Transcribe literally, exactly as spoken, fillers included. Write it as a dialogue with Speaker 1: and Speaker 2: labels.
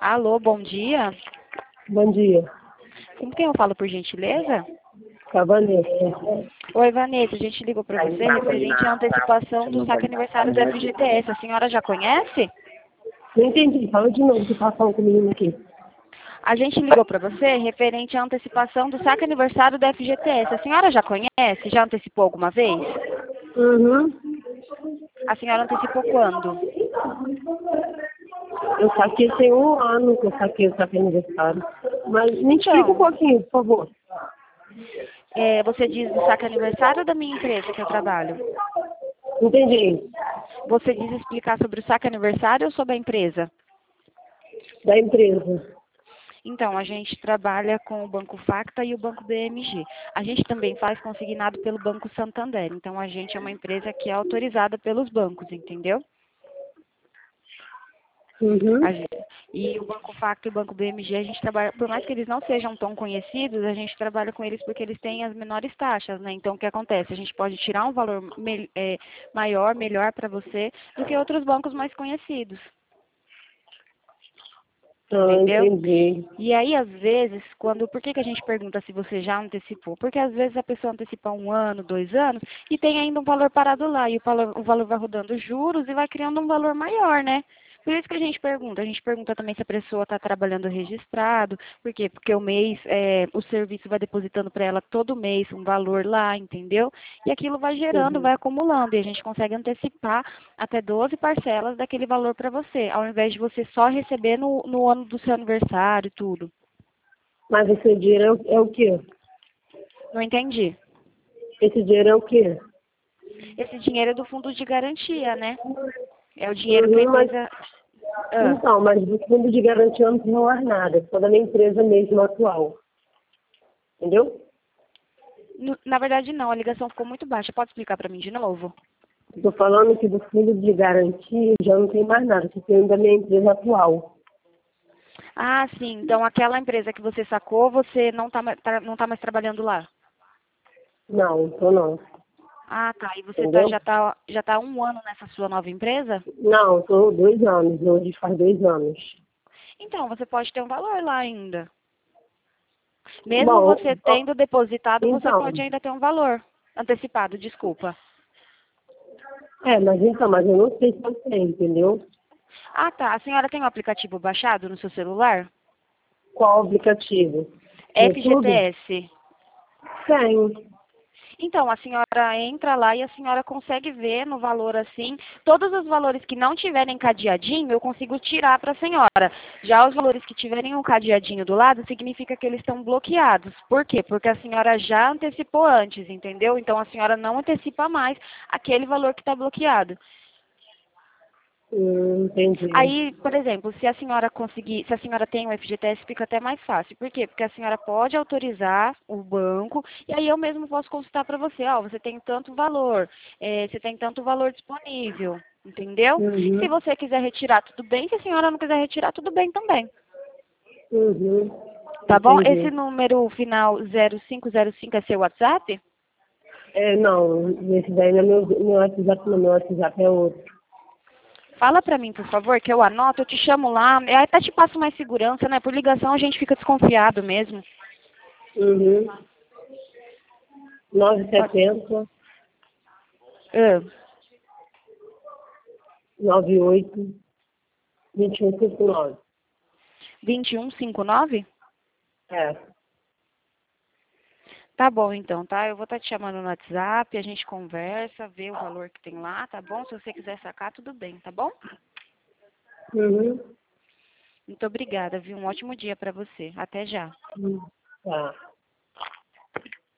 Speaker 1: Alô, bom dia.
Speaker 2: Bom dia.
Speaker 1: Com quem eu falo, por gentileza?
Speaker 2: Com a Vanessa.
Speaker 1: Oi, Vanessa, a gente ligou para você referente à antecipação do saque aniversário do F G T S. A senhora já conhece?
Speaker 2: Não entendi. Fala de novo que tá falando com o menino aqui.
Speaker 1: A gente ligou para você referente à antecipação do saque aniversário do F G T S. A senhora já conhece? Já antecipou alguma vez?
Speaker 2: Uhum.
Speaker 1: A senhora antecipou quando?
Speaker 2: Eu saquei tem um ano que eu saquei o saque aniversário. Mas me explica um
Speaker 1: Então,
Speaker 2: pouquinho, por favor.
Speaker 1: é, você diz do saque aniversário ou da minha empresa que eu trabalho?
Speaker 2: Entendi.
Speaker 1: Você diz explicar sobre o saque aniversário ou sobre a empresa?
Speaker 2: Da empresa.
Speaker 1: Então, a gente trabalha com o Banco Facta e o Banco B M G. A gente também faz consignado pelo Banco Santander. Então, a gente é uma empresa que é autorizada pelos bancos, entendeu?
Speaker 2: Uhum.
Speaker 1: A gente- e o Banco Facto e o Banco B M G, a gente trabalha, por mais que eles não sejam tão conhecidos, a gente trabalha com eles porque eles têm as menores taxas, né? Então, o que acontece? A gente pode tirar um valor me- é, maior, melhor para você do que outros bancos mais conhecidos.
Speaker 2: Ah,
Speaker 1: Entendeu?
Speaker 2: entendi.
Speaker 1: E aí, às vezes, quando, por que, que a gente pergunta se você já antecipou? Porque às vezes a pessoa antecipa um ano, dois anos, e tem ainda um valor parado lá, e o valor, o valor vai rodando juros e vai criando um valor maior, né? Por isso que a gente pergunta. A gente pergunta também se a pessoa está trabalhando registrado. Por quê? Porque o mês, é, o serviço vai depositando para ela todo mês um valor lá, entendeu? E aquilo vai gerando,
Speaker 2: Uhum.
Speaker 1: vai acumulando, e a gente consegue antecipar até doze parcelas daquele valor para você, ao invés de você só receber no, no ano do seu aniversário e tudo.
Speaker 2: Mas esse dinheiro é o, é o quê?
Speaker 1: Não entendi.
Speaker 2: Esse dinheiro é o quê?
Speaker 1: Esse dinheiro é do fundo de garantia, né? É o dinheiro que a
Speaker 2: Uhum, mas,
Speaker 1: empresa... Ah,
Speaker 2: então, mas do fundo de garantia eu não tenho mais nada. Só da minha empresa mesmo atual. Entendeu?
Speaker 1: no- na verdade, não. A ligação ficou muito baixa. Pode explicar para mim de novo?
Speaker 2: Estou falando que do fundo de garantia já não tem mais nada, só tenho da minha empresa atual.
Speaker 1: Ah, sim. Então, aquela empresa que você sacou, você não está não tá mais trabalhando lá?
Speaker 2: Não, então não.
Speaker 1: Ah, tá. E você tá,
Speaker 2: Entendeu?
Speaker 1: já está já tá há um ano nessa sua nova empresa?
Speaker 2: Não, estou dois anos, hoje faz dois anos.
Speaker 1: Então, você pode ter um valor lá ainda. Mesmo
Speaker 2: Bom,
Speaker 1: você
Speaker 2: ó,
Speaker 1: tendo depositado, você pode
Speaker 2: então,
Speaker 1: ainda ter um valor antecipado, desculpa.
Speaker 2: é, mas então, mas eu não sei se eu tenho, entendeu?
Speaker 1: Ah, tá. A senhora tem o aplicativo baixado no seu celular?
Speaker 2: Qual aplicativo? YouTube?
Speaker 1: F G T S.
Speaker 2: Tenho.
Speaker 1: Então, a senhora entra lá e a senhora consegue ver no valor assim, todos os valores que não tiverem cadeadinho, eu consigo tirar para a senhora. Já os valores que tiverem um cadeadinho do lado, significa que eles estão bloqueados. Por quê? Porque a senhora já antecipou antes, entendeu? Então, a senhora não antecipa mais aquele valor que está bloqueado.
Speaker 2: Hum, entendi.
Speaker 1: Aí, por exemplo, se a senhora conseguir, se a senhora tem o F G T S, fica até mais fácil. Por quê? Porque a senhora pode autorizar o banco e aí eu mesmo posso consultar para você, ó, você tem tanto valor, eh, você tem tanto valor disponível, entendeu? Se
Speaker 2: Uhum,
Speaker 1: você quiser retirar, tudo bem. Se a senhora não quiser retirar, tudo bem também.
Speaker 2: uhum,
Speaker 1: Tá bom? Esse
Speaker 2: entendi.
Speaker 1: número final zero cinco zero cinco é seu WhatsApp?
Speaker 2: É, não, esse daí não é meu, meu WhatsApp, não, meu WhatsApp é outro.
Speaker 1: Fala pra mim, por favor, que eu anoto, eu te chamo lá. Eu até te passo mais segurança, né? Por ligação a gente fica desconfiado mesmo.
Speaker 2: Uhum.
Speaker 1: Pode-
Speaker 2: nove sete zero,
Speaker 1: Ah.
Speaker 2: nove oito, dois um cinco nove.
Speaker 1: vinte e um cinquenta e nove?
Speaker 2: É.
Speaker 1: Tá bom, então, tá? Eu vou estar te chamando no WhatsApp, a gente conversa, vê o valor que tem lá, tá bom? Se você quiser sacar, tudo bem, tá bom?
Speaker 2: Uhum.
Speaker 1: Muito obrigada, viu? Um ótimo dia para você. Até já.
Speaker 2: Hum, Tá.